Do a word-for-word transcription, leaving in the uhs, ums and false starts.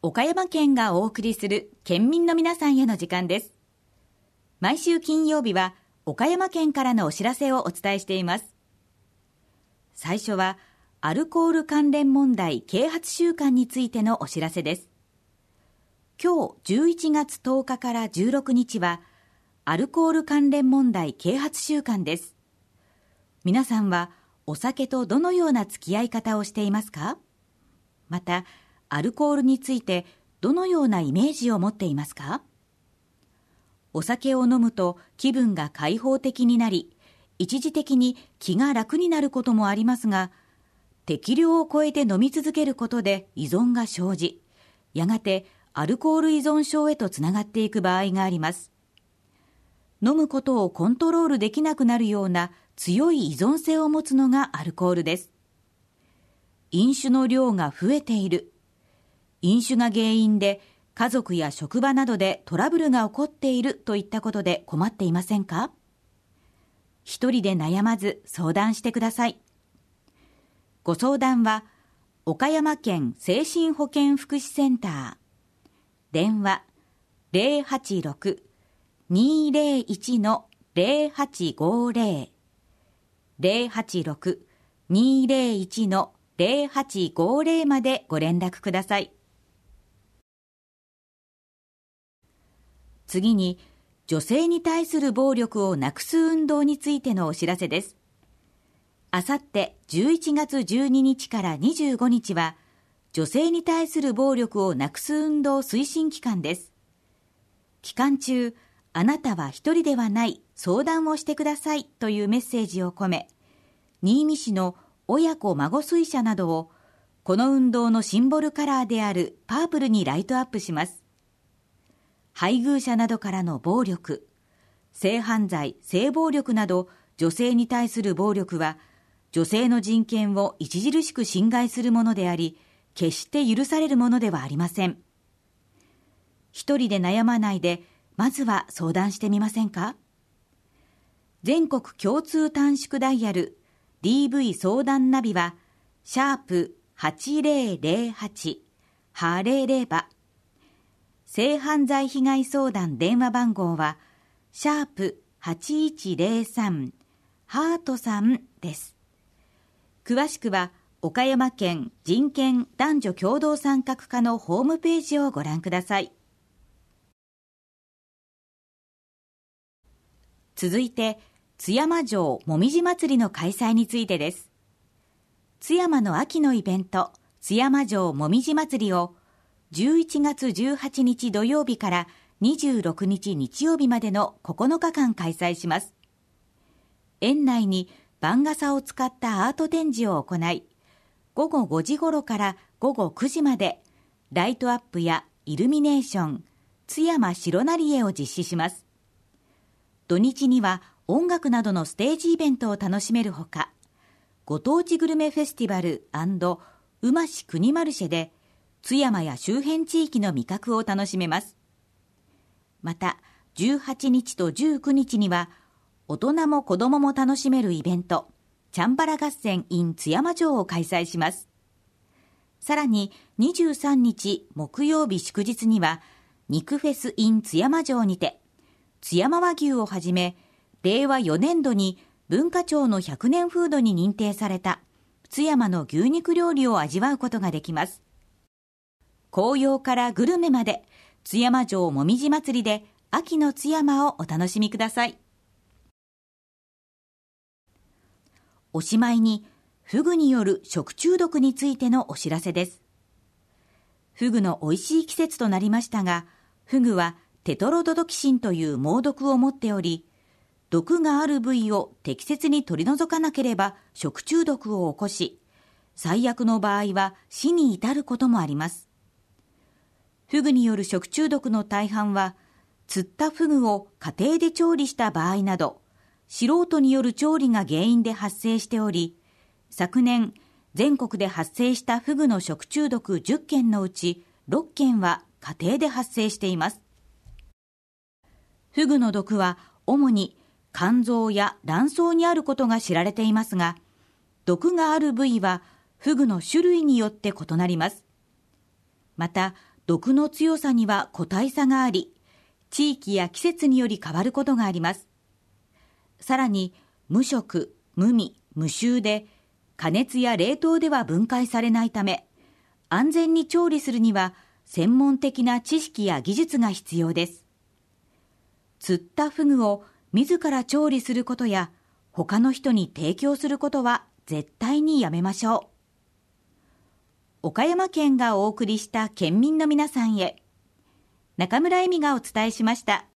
岡山県がお送りする県民の皆さんへの時間です。毎週金曜日は岡山県からのお知らせをお伝えしています。最初はアルコール関連問題啓発週間についてのお知らせです。今日じゅういちがつとおかからじゅうろくにちはアルコール関連問題啓発週間です。皆さんはお酒とどのような付き合い方をしていますか？またアルコールについてどのようなイメージを持っていますか？お酒を飲むと気分が開放的になり、一時的に気が楽になることもありますが、適量を超えて飲み続けることで依存が生じ、やがてアルコール依存症へとつながっていく場合があります。飲むことをコントロールできなくなるような強い依存性を持つのがアルコールです。飲酒の量が増えている。飲酒が原因で家族や職場などでトラブルが起こっているといったことで困っていませんか？一人で悩まず相談してください。ご相談は岡山県精神保健福祉センター、電話 ゼロはちろく にーぜろいち の ゼロはちごゼロ ゼロはちろく にーぜろいち の ゼロはちごゼロまでご連絡ください。次に、女性に対する暴力をなくす運動についてのお知らせです。あさってじゅういちがつじゅうににちからにじゅうごにちは、女性に対する暴力をなくす運動推進期間です。期間中、あなたは一人ではない、相談をしてくださいというメッセージを込め、新見市の親子孫水車などを、この運動のシンボルカラーであるパープルにライトアップします。配偶者などからの暴力、性犯罪、性暴力など女性に対する暴力は女性の人権を著しく侵害するものであり、決して許されるものではありません。一人で悩まないで、まずは相談してみませんか？全国共通短縮ダイヤル ディーブイ 相談ナビはシャープはちぜろぜろはちはれれば、性犯罪被害相談電話番号はシャープはちいちぜろさんハートさんです。詳しくは岡山県人権男女共同参画課のホームページをご覧ください。続いて津山城もみじ祭りの開催についてです。津山の秋のイベント津山城もみじ祭りをじゅういちがつじゅうはちにち土曜日からにじゅうろくにち日曜日までのここのかかん開催します。園内に番傘を使ったアート展示を行い、ごごごじ頃からごごくじまでライトアップやイルミネーション、津山白なり絵を実施します。土日には音楽などのステージイベントを楽しめるほか、ご当地グルメフェスティバル&うまし国マルシェで津山や周辺地域の味覚を楽しめます。また、じゅうはちにちとじゅうくにちには、大人も子供も楽しめるイベント、チャンバラ合戦 in 津山城を開催します。さらに、にじゅうさんにち木曜日祝日には、肉フェス in 津山城にて、津山和牛をはじめ、れいわよねんどに文化庁のひゃくねんフードに認定された、津山の牛肉料理を味わうことができます。紅葉からグルメまで津山城もみじ祭りで秋の津山をお楽しみください。おしまいにフグによる食中毒についてのお知らせです。フグの美味しい季節となりましたが、フグはテトロドトキシンという猛毒を持っており、毒がある部位を適切に取り除かなければ食中毒を起こし、最悪の場合は死に至ることもあります。フグによる食中毒の大半は、釣ったフグを家庭で調理した場合など、素人による調理が原因で発生しており、昨年、全国で発生したフグの食中毒じゅっけんのうちろっけんは家庭で発生しています。フグの毒は主に肝臓や卵巣にあることが知られていますが、毒がある部位はフグの種類によって異なります。また、 毒の強さには個体差があり、地域や季節により変わることがあります。さらに、無色、無味、無臭で、加熱や冷凍では分解されないため、安全に調理するには専門的な知識や技術が必要です。釣ったフグを自ら調理することや、他の人に提供することは絶対にやめましょう。岡山県がお送りした県民の皆さんへ、中村恵美がお伝えしました。